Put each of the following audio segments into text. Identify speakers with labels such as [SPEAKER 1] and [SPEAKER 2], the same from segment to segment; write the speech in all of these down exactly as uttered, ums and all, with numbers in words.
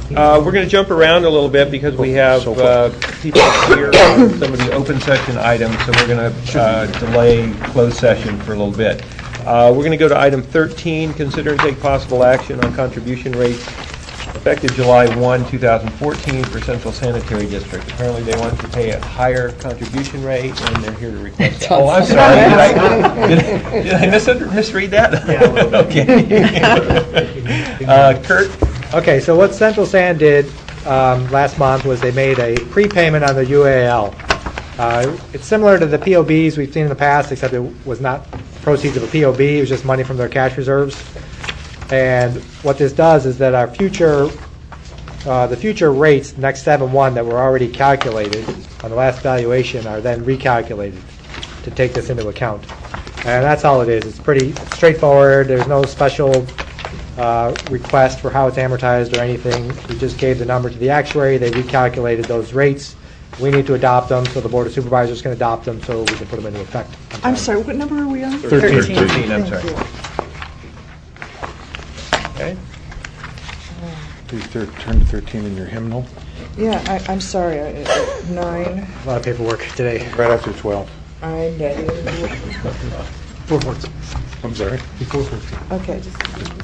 [SPEAKER 1] Uh, we're going to jump around a little bit because we have uh, people here on some of the open session items, so we're going to uh, delay closed session for a little bit. Uh, we're going to go to item thirteen, consider and take possible action on contribution rates effective July first, two thousand fourteen for Central Sanitary District. Apparently they want to pay a higher contribution rate, and they're here to request that. Oh, I'm sorry. Did I, did, did I mis misread that?
[SPEAKER 2] Yeah, a little
[SPEAKER 1] bit. Okay. uh, Kurt?
[SPEAKER 2] Okay, so what Central San did um, last month was they made a prepayment on the U A L. Uh, it's similar to the P O Bs we've seen in the past, except it was not proceeds of a P O B. It was just money from their cash reserves. And what this does is that our future, uh, the future rates, next seven one that were already calculated on the last valuation, are then recalculated to take this into account. And that's all it is. It's pretty straightforward. There's no special uh, request for how it's amortized or anything. We just gave the number to the actuary. They recalculated those rates. We need to adopt them, so the Board of Supervisors can adopt them so we can put them into effect.
[SPEAKER 3] I'm sorry, what number are we on?
[SPEAKER 1] thirteen. thirteen, I'm sorry. Okay.
[SPEAKER 4] Please turn to thirteen in your hymnal.
[SPEAKER 3] Yeah, I, I'm sorry, I, uh, nine.
[SPEAKER 2] A lot of paperwork today.
[SPEAKER 4] Right after twelve.
[SPEAKER 3] I negative.
[SPEAKER 2] Four fourteen.
[SPEAKER 4] I'm sorry.
[SPEAKER 2] Before fourteen.
[SPEAKER 3] Okay, just.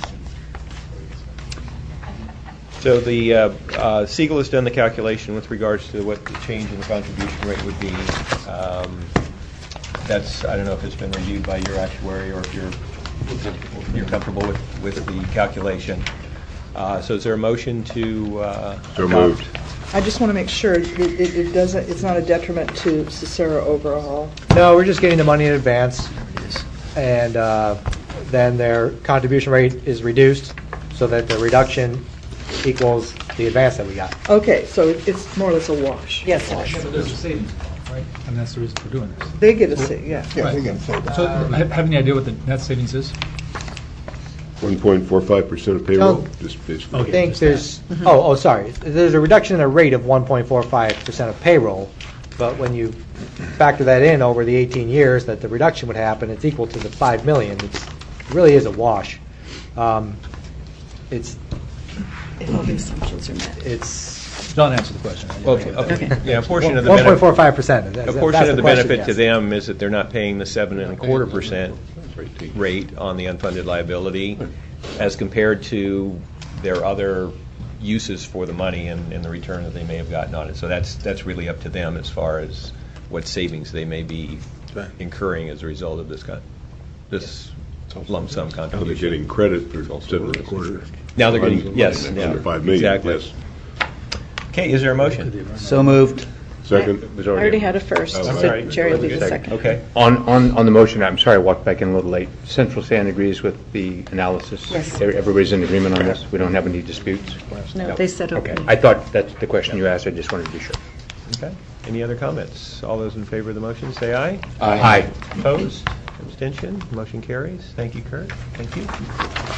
[SPEAKER 1] So the uh, uh, Siegel has done the calculation with regards to what the change in the contribution rate would be. Um, that's, I don't know if it's been reviewed by your actuary or if you're you're comfortable with, with the calculation. Uh, so is there a motion to uh,
[SPEAKER 5] So moved.
[SPEAKER 3] I just want to make sure it, it, it doesn't. It's not a detriment to Cicero overall.
[SPEAKER 2] No, we're just getting the money in advance, and uh, then their contribution rate is reduced so that the reduction equals the advance that we got.
[SPEAKER 3] Okay, so it's more or less a wash.
[SPEAKER 2] Yes.
[SPEAKER 6] Yeah, but there's a savings, right? And that's the reason for doing this.
[SPEAKER 3] They get a say, yeah.
[SPEAKER 5] Yeah,
[SPEAKER 6] Right.
[SPEAKER 5] they're going to say that.
[SPEAKER 6] So, ha- have any idea what the net savings is?
[SPEAKER 5] one point four five percent of payroll,
[SPEAKER 2] No.
[SPEAKER 5] just basically.
[SPEAKER 2] I
[SPEAKER 6] Okay.
[SPEAKER 2] think there's, oh, oh, sorry. There's a reduction in the rate of one point four five percent of payroll, but when you factor that in over the eighteen years that the reduction would happen, it's equal to the five million. It's, it really is a wash. Um, it's,
[SPEAKER 3] If all the assumptions are met.
[SPEAKER 2] it's
[SPEAKER 6] Don't answer the question.
[SPEAKER 1] Okay, okay. Yeah, a portion of the
[SPEAKER 2] one point four
[SPEAKER 1] benefit,
[SPEAKER 2] five percent.
[SPEAKER 1] a portion of the benefit to them is that they're not paying the seven and a quarter percent rate on the unfunded liability as compared to their other uses for the money and, and the return that they may have gotten on it. So that's that's really up to them as far as what savings they may be incurring as a result of this kind, this lump sum
[SPEAKER 5] Now they're
[SPEAKER 1] contribution.
[SPEAKER 5] getting credit for seven and a quarter.
[SPEAKER 1] Now they're getting, yes,
[SPEAKER 5] Under
[SPEAKER 1] yeah,
[SPEAKER 5] five million,
[SPEAKER 1] exactly.
[SPEAKER 5] yes.
[SPEAKER 1] Okay, is there a motion?
[SPEAKER 7] So moved.
[SPEAKER 5] Second.
[SPEAKER 1] Was
[SPEAKER 3] I already had a first,
[SPEAKER 1] Oh,
[SPEAKER 3] so
[SPEAKER 1] all right.
[SPEAKER 3] Jerry will do the second.
[SPEAKER 1] Okay.
[SPEAKER 8] On, on, on the motion, I'm sorry I walked back in a little late. Central San agrees with the analysis?
[SPEAKER 3] Yes.
[SPEAKER 8] Every- Everybody's in agreement on this? We don't have any disputes?
[SPEAKER 3] No, they said
[SPEAKER 8] Okay.
[SPEAKER 3] okay.
[SPEAKER 8] I thought that's the question you asked. I just wanted to be sure.
[SPEAKER 1] Okay. Any other comments? All those in favor of the motion, say aye.
[SPEAKER 8] Aye.
[SPEAKER 1] Opposed? Abstention? Motion carries. Thank you, Kurt. Thank you.